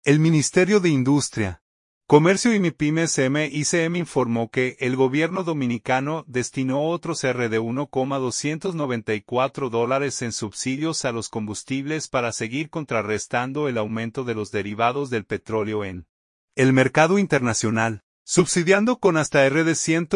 El Ministerio de Industria, Comercio y MIPYMES MICM informó que el gobierno dominicano destinó otros de $1,294 en subsidios a los combustibles para seguir contrarrestando el aumento de los derivados del petróleo en el mercado internacional, subsidiando con hasta de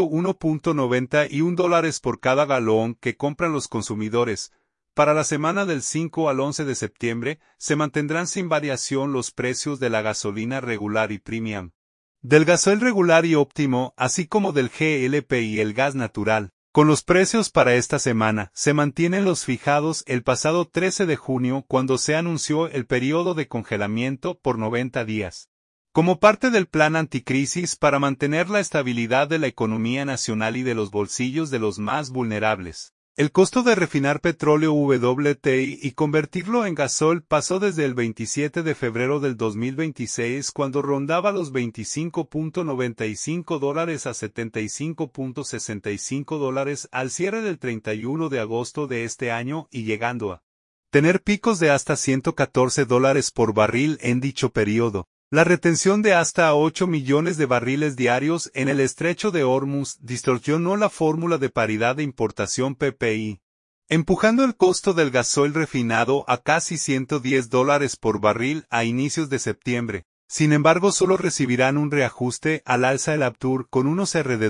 $101.91 por cada galón que compran los consumidores. Para la semana del 5 al 11 de septiembre, se mantendrán sin variación los precios de la gasolina regular y premium, del gasoil regular y óptimo, así como del GLP y el gas natural. Con los precios para esta semana, se mantienen los fijados el pasado 13 de junio cuando se anunció el periodo de congelamiento por 90 días. Como parte del plan anticrisis para mantener la estabilidad de la economía nacional y de los bolsillos de los más vulnerables. El costo de refinar petróleo WTI y convertirlo en gasoil pasó desde el 27 de febrero del 2026 cuando rondaba los $25.95 a $75.65 al cierre del 31 de agosto de este año y llegando a tener picos de hasta $114 por barril en dicho periodo. La retención de hasta 8 millones de barriles diarios en el estrecho de Hormuz distorsionó la fórmula de paridad de importación PPI, empujando el costo del gasoil refinado a casi $110 por barril a inicios de septiembre. Sin embargo, solo recibirán un reajuste al alza el Abtur con unos de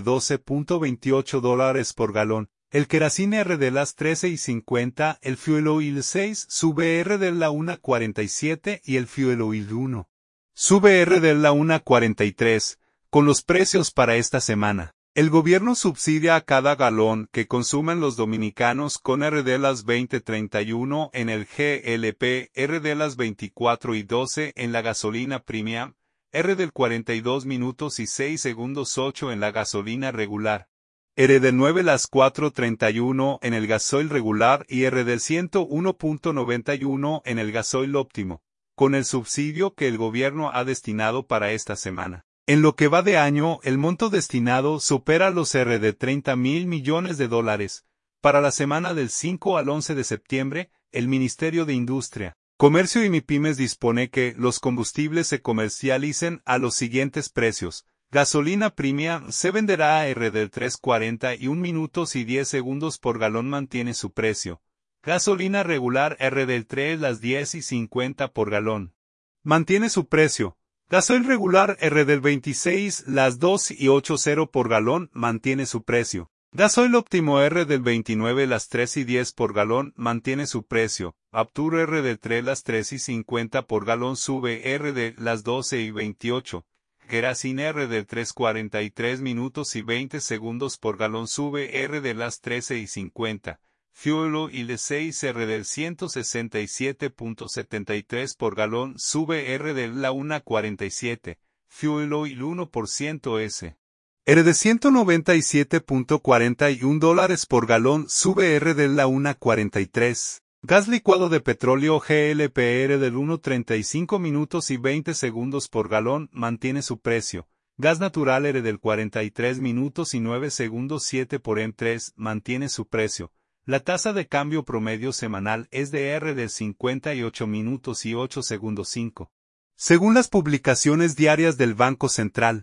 $12.28 por galón, el kerosene de las 13.50, el fuel oil 6 sube de la 1.47 y el fuel oil 1. Sube de la 1.43, con los precios para esta semana. El gobierno subsidia a cada galón que consumen los dominicanos con de las 20.31 en el GLP, de las 24.12 en la gasolina premium, del 42 minutos y 6 segundos 8 en la gasolina regular. De 9 las 4.31 en el gasoil regular y del 101.91 en el gasoil óptimo, con el subsidio que el gobierno ha destinado para esta semana. En lo que va de año, el monto destinado supera los de $30.000 millones. Para la semana del 5 al 11 de septiembre, el Ministerio de Industria, Comercio y MIPYMES dispone que los combustibles se comercialicen a los siguientes precios. Gasolina premium se venderá a del 3.41 minutos y 10 segundos por galón mantiene su precio. Gasolina regular del 3 las 10.50 por galón. Mantiene su precio. Gasoil regular del 26 las 2.80 por galón mantiene su precio. Gasoil óptimo del 29 las 3.10 por galón mantiene su precio. Abtur del 3 las 3.50 por galón sube de las 12.28. Kerosene del 3.43 minutos y 20 segundos por galón sube de las 13.50. Fuel oil 6 del 167.73 por galón sube de la 1.47, Fuel oil 1% S. de $197.41 por galón sube de la 1.43. Gas licuado de petróleo GLP del 1.35 minutos y 20 segundos por galón mantiene su precio. Gas natural del 43 minutos y 9 segundos 7 por M3 mantiene su precio. La tasa de cambio promedio semanal es de 58 minutos y 8 segundos 5. Según las publicaciones diarias del Banco Central,